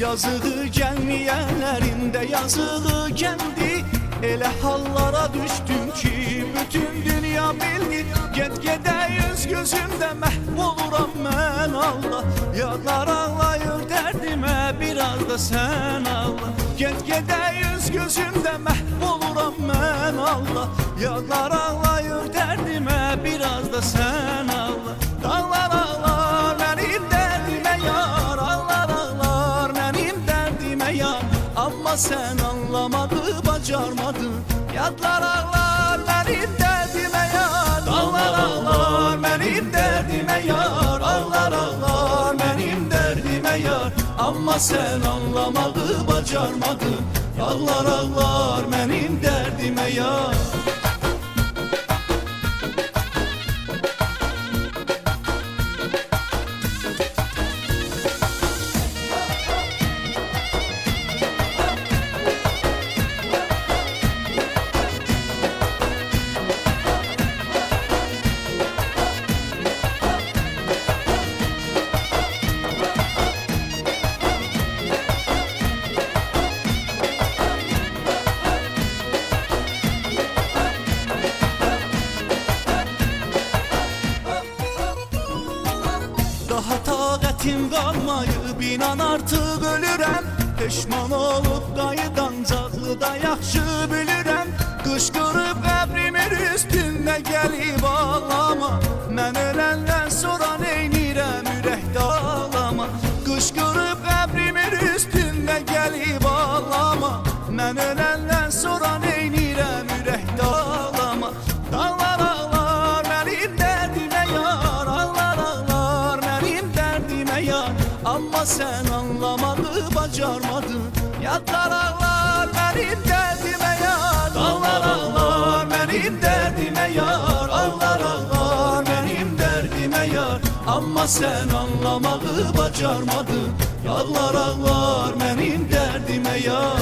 Yazığı gelmeyenlerinde yazığı geldi. Ele hallara düştüm ki bütün dünya bildi. Get-gede yüz gözümde məhvoluram mən Allah. Yadlar ağlayır derdime biraz da sen Allah. Get-gede yüz gözümde məhvoluram mən Allah. Yadlar ağlayır derdime biraz da sen Allah. Dağlar ağlar benim derdime yar. Ağlar ağlar benim derdime yar. Ama sen anlamadı bacarmadın. Yadlar ağlar benim derdime yar. Dağlar ağlar benim derdime yar. Ağlar ağlar benim derdime yar. Ama sen anlamadı bacarmadın. Yallar ağlar benim derdime yar. Daha taqətim qalmayıb, inan artıq ölürəm. Peşman olub qayıdancaqlı da yaxşı bilirəm. Qışqırıb qəbrimin üstündə gəlib ağlama. Mən öləndən sonra neynirəm ürəkdə ağlama. Qışqırıb qəbrimin üstündə gəlib ağlama. Mən öləndən sonra neynirəm ürəkdə ağlama. Dağlar ağlar mənim dərdimə yar. Ağlar ağlar mənim dərdimə yar. Amma sən anlamadı bacarmadın. Yadlar ağlar mənim dərdimə yar. Dağlar ağlar mənim dərdimə yar. Ağlar ağlar mənim dərdimə yar. Amma sən anlamadı bacarmadın. Yadlar ağlar mənim dərdimə yar.